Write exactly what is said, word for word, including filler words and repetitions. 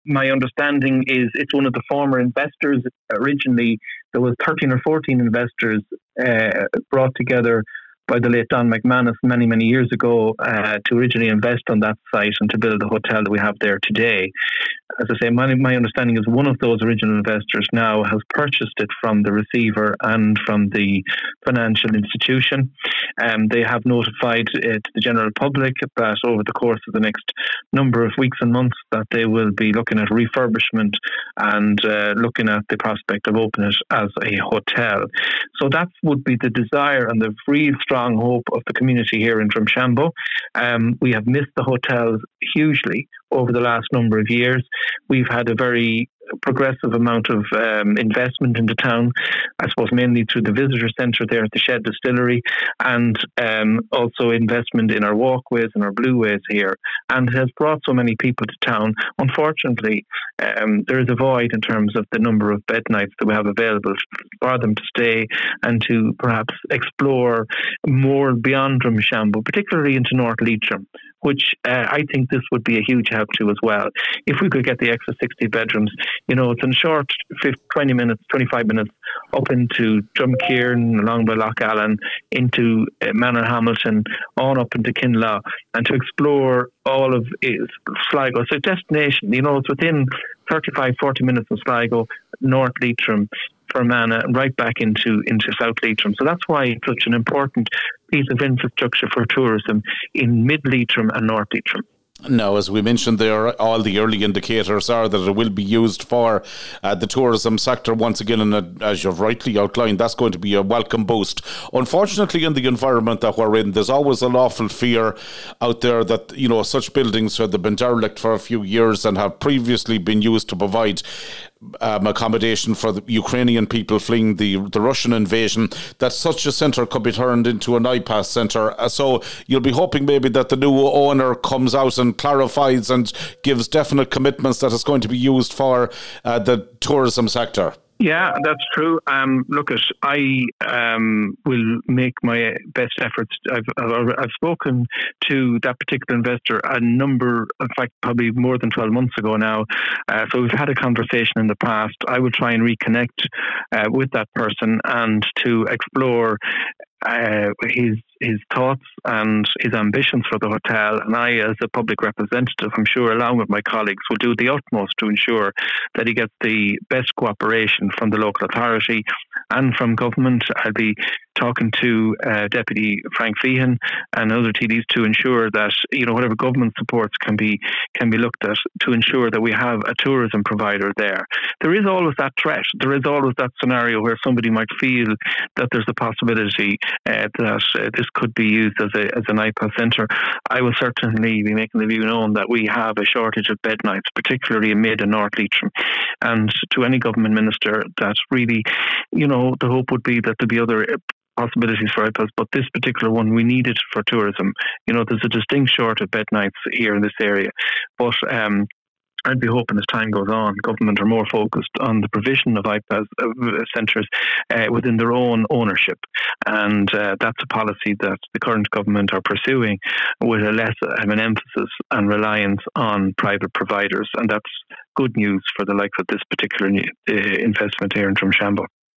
my understanding is it's one of the former investors. Originally, there was thirteen or fourteen investors uh, brought together by the late Don McManus many, many years ago uh, to originally invest on that site and to build the hotel that we have there today. As I say, my, my understanding is one of those original investors now has purchased it from the receiver and from the financial institution. Um, they have notified uh, to the general public that over the course of the next number of weeks and months that they will be looking at refurbishment and uh, looking at the prospect of opening it as a hotel. So that would be the desire and the real strong hope of the community here in Drumshanbo. Um, we have missed the hotels hugely over the last number of years. We've had a very progressive amount of um, investment in the town, I suppose mainly through the visitor centre there at the Shed Distillery, and um, also investment in our walkways and our blueways here, and has brought so many people to town. Unfortunately, um, there is a void in terms of the number of bed nights that we have available for them to stay and to perhaps explore more beyond Drumshanbo, particularly into North Leitrim, which uh, I think this would be a huge help to as well. If we could get the extra sixty bedrooms, you know, it's in short twenty minutes, twenty-five minutes up into Drumkeern, along by Loch Allen, into uh, Manor Hamilton, on up into Kinlaw, and to explore all of uh, Sligo. It's a destination, you know, it's within thirty-five, forty minutes of Sligo, North Leitrim, Fermanagh, and right back into, into South Leitrim. So that's why it's such an important piece of infrastructure for tourism in Mid Leitrim and North Leitrim. Now, as we mentioned there, all the early indicators are that it will be used for uh, the tourism sector once again, and uh, as you've rightly outlined, that's going to be a welcome boost. Unfortunately, in the environment that we're in, there's always an awful fear out there that, you know, such buildings have been derelict for a few years and have previously been used to provide Um, accommodation for the Ukrainian people fleeing the, the Russian invasion, that such a centre could be turned into an I P A S centre. Uh, so you'll be hoping maybe that the new owner comes out and clarifies and gives definite commitments that it's going to be used for uh, the tourism sector. Yeah, that's true. Um, look, at I um, will make my best efforts. I've, I've I've spoken to that particular investor a number, in fact, probably more than twelve months ago now. Uh, so we've had a conversation in the past. I will try and reconnect uh, with that person and to explore uh, his his thoughts and his ambitions for the hotel. And I, as a public representative, I'm sure, along with my colleagues, will do the utmost to ensure that he gets the best cooperation from the local authority and from government. I'll be talking to uh, Deputy Frank Feehan and other T Ds to ensure that, you know, whatever government supports can be can be looked at to ensure that we have a tourism provider there. There is always that threat. There is always that scenario where somebody might feel that there's a possibility uh, that uh, this could be used as a as an I P A S centre. I will certainly be making the view known that we have a shortage of bed nights, particularly in Mid and North Leitrim, and to any government minister that really, you know, the hope would be that there'd be other possibilities for I P A S, but this particular one, we need it for tourism. You know, there's a distinct short of bed nights here in this area, but um, I'd be hoping as time goes on, government are more focused on the provision of I P A S uh, centres uh, within their own ownership. And uh, that's a policy that the current government are pursuing with a less of an emphasis and reliance on private providers. And that's good news for the likes of this particular uh, investment here in Drumshanbo.